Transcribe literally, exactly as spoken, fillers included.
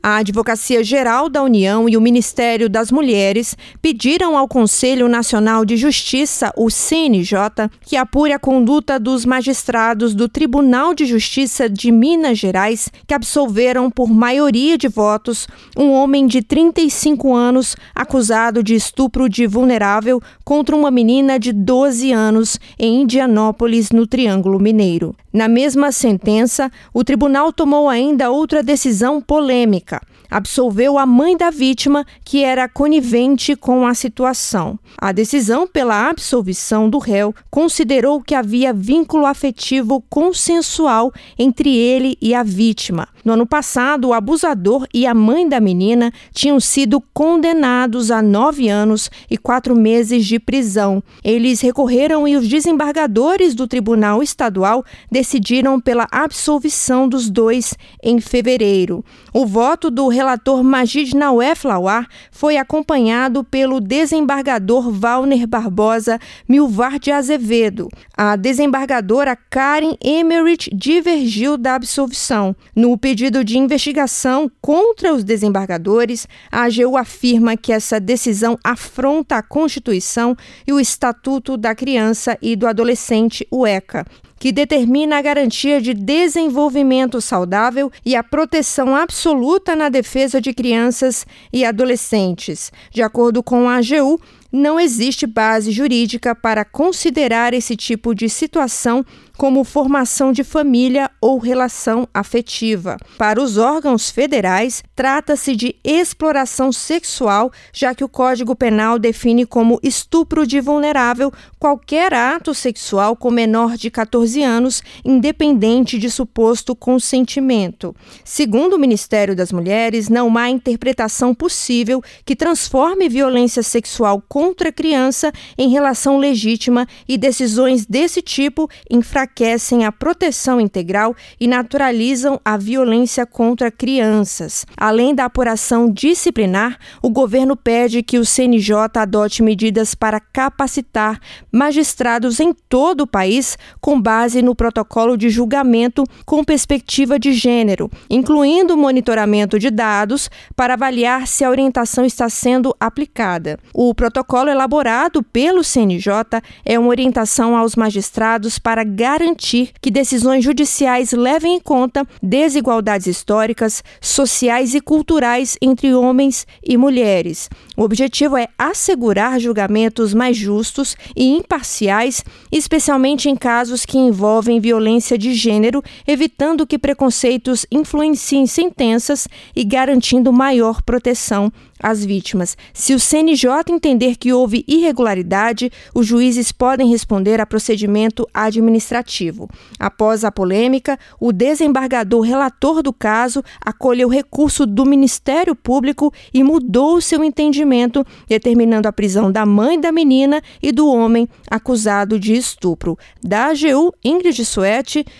A Advocacia Geral da União e o Ministério das Mulheres pediram ao Conselho Nacional de Justiça, o C N J, que apure a conduta dos magistrados do Tribunal de Justiça de Minas Gerais, que absolveram por maioria de votos um homem de trinta e cinco anos acusado de estupro de vulnerável contra uma menina de doze anos em Indianópolis, no Triângulo Mineiro. Na mesma sentença, o tribunal tomou ainda outra decisão polêmica. Absolveu a mãe da vítima, que era conivente com a situação. A decisão pela absolvição do réu considerou que havia vínculo afetivo consensual entre ele e a vítima. No ano passado, o abusador e a mãe da menina tinham sido condenados a nove anos e quatro meses de prisão. Eles recorreram e os desembargadores do Tribunal Estadual decidiram pela absolvição dos dois em fevereiro. O voto do relator Magid Nawef Lawar foi acompanhado pelo desembargador Valner Barbosa Milvar de Azevedo. A desembargadora Karen Emmerich divergiu da absolvição. No pedido de investigação contra os desembargadores, a A G U afirma que essa decisão afronta a Constituição e o Estatuto da Criança e do Adolescente, o ECA, que determina a garantia de desenvolvimento saudável e a proteção absoluta na defesa de crianças e adolescentes. De acordo com a A G U, não existe base jurídica para considerar esse tipo de situação como formação de família ou relação afetiva. Para os órgãos federais, trata-se de exploração sexual, já que o Código Penal define como estupro de vulnerável qualquer ato sexual com menor de catorze anos, independente de suposto consentimento. Segundo o Ministério das Mulheres, não há interpretação possível que transforme violência sexual contra criança em relação legítima, e decisões desse tipo enfraquecem a proteção integral e naturalizam a violência contra crianças. Além da apuração disciplinar, o governo pede que o C N J adote medidas para capacitar magistrados em todo o país com base no protocolo de julgamento com perspectiva de gênero, incluindo o monitoramento de dados para avaliar se a orientação está sendo aplicada. O protocolo elaborado pelo C N J é uma orientação aos magistrados para garantir que decisões judiciais levem em conta desigualdades históricas, sociais e culturais entre homens e mulheres. O objetivo é assegurar julgamentos mais justos e imparciais, especialmente em casos que envolvem violência de gênero, evitando que preconceitos influenciem sentenças e garantindo maior proteção às vítimas. Se o C N J entender que houve irregularidade, os juízes podem responder a procedimento administrativo. Após a polêmica, o desembargador relator do caso acolheu o recurso do Ministério Público e mudou seu entendimento, determinando a prisão da mãe da menina e do homem acusado de estupro. Da A G U, Ingrid Suete,